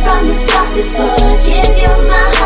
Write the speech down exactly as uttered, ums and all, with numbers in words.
from the start before I give you my